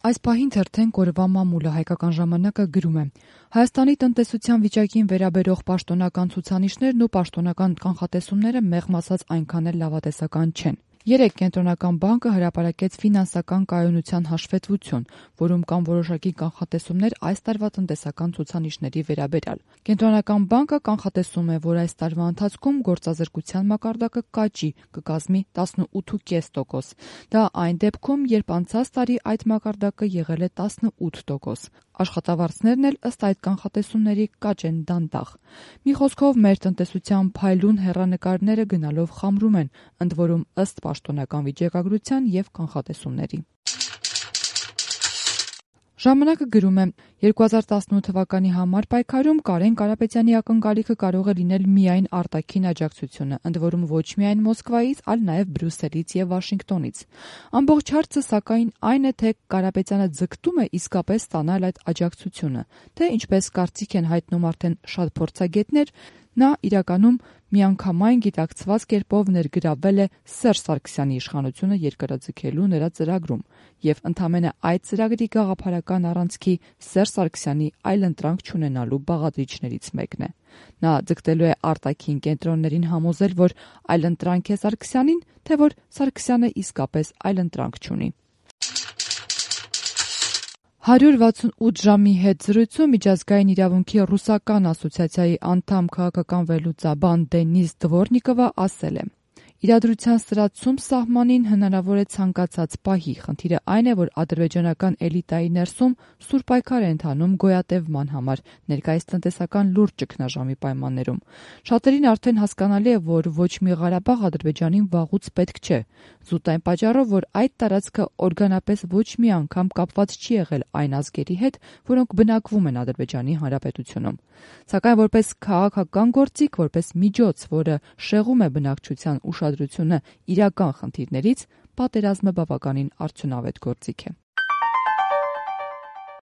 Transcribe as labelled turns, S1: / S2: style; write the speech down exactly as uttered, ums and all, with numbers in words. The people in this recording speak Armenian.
S1: Այս պահին թերթեն կորվա մամուլը հայկական ժամանակը գրում է. Հայաստանի տնտեսության վիճակին վերաբերող պաշտոնական ցուցանիշներն ու պաշտոնական կանխատեսումները մեղմ ասած այնքան էլ լավատեսական չեն։ Երեկ Կենտրոնական բանկը հրապարակեց ֆինանսական կայունության հաշվետվություն, որում կան որոշակի կանխատեսումներ այս տարվա տնտեսական ցուցանիշների վերաբերյալ։ Կենտրոնական բանկը կանխատեսում է, որ այս տարվա ընթացքում գործազրկության մակարդակը կաճի, կկազմի տասնութ կόμμα պենս տոկոս։ Դա այն դեպքում, երբ անցած տարի այդ մակարդակը եղել է տասնութ տոկոս։ Աշխատավարձներն էլ ըստ այդ կանխատեսումների կաճեն դանդաղ։ Մի խոսքով, մեր տնտեսության փայլուն հեռանկարները գնալով խամրում են, ընդ որում ըստ պաշտոնական վիճակագրության և կանխատեսումների։ Ժամանակը գրում է. երկու հազար տասնութ թվականի համար պայքարում Կարեն Կարապետյանի ակնկալիքը կարող է լինել միայն արտաքին աջակցությունը, ընդ որում ոչ միայն Մոսկվայից, այլ նաև Բրյուսելից և Վաշինգտոնից։ Ամբողջ հարցը, սակայն, այն է, թե Կարապետյանը ձգտում է իսկապես ստանալ այդ աջակցությունը, թե ինչպես կարծիք են հայտնում արդեն շատ փորձագետներ, նա իրականում միանգամայն գիտակցված կերպով ներգրավվել է Սերժ Սարգսյանի իշխանությունը երկարաձգելու նրա ծրագրում և ընդամենը այդ ծրագրի գաղափարական առանցքի Սերժ Սարգսյանի այլընտրանք չունենալու բաղադրիչներից մեկն է։ Նա ձգտելու է արտաքին կենտրոններին համոզել, որ այլընտրանք է Սարգսյանին, թե որ Սարգսյանը իսկապես այլընտրանք չունի։ հարյուր վաթսունութ ժամի հետ զրույցում Միջազգային իրավունքի ռուսական ասոցիացիայի անդամ քաղաքական վերլուծաբան Դենիս Դվորնիկովը ասել է. Իրադրության սրացում սահմանին հնարավոր է ցանկացած պահի, խնդիրը այն է, որ ադրբեջանական էլիտայի ներսում սուր պայքար է ընթանում գոյատևման համար, ներկայիս տնտեսական լուրջ ճգնաժամի պայմաններում։ Շատերին արդեն հասկանալի է, որ ոչ մի Ղարաբաղ Ադրբեջանին վաղուց պետք չէ, զուտ այն պատճառով, որ այդ տարածքը օրգանապես ոչ մի անգամ կապված չի եղել այն ազգերի հետ, որոնք բնակվում են Ադրբեջանի Հանրապետությունում։ Սակայն որպես քաղաքական գործիք, որպես միջոց, որը շեղում է բնակչության ուշադրությունը իրական խնդիրներից, պատերազմը բավականին արդյունավետ գործիք է։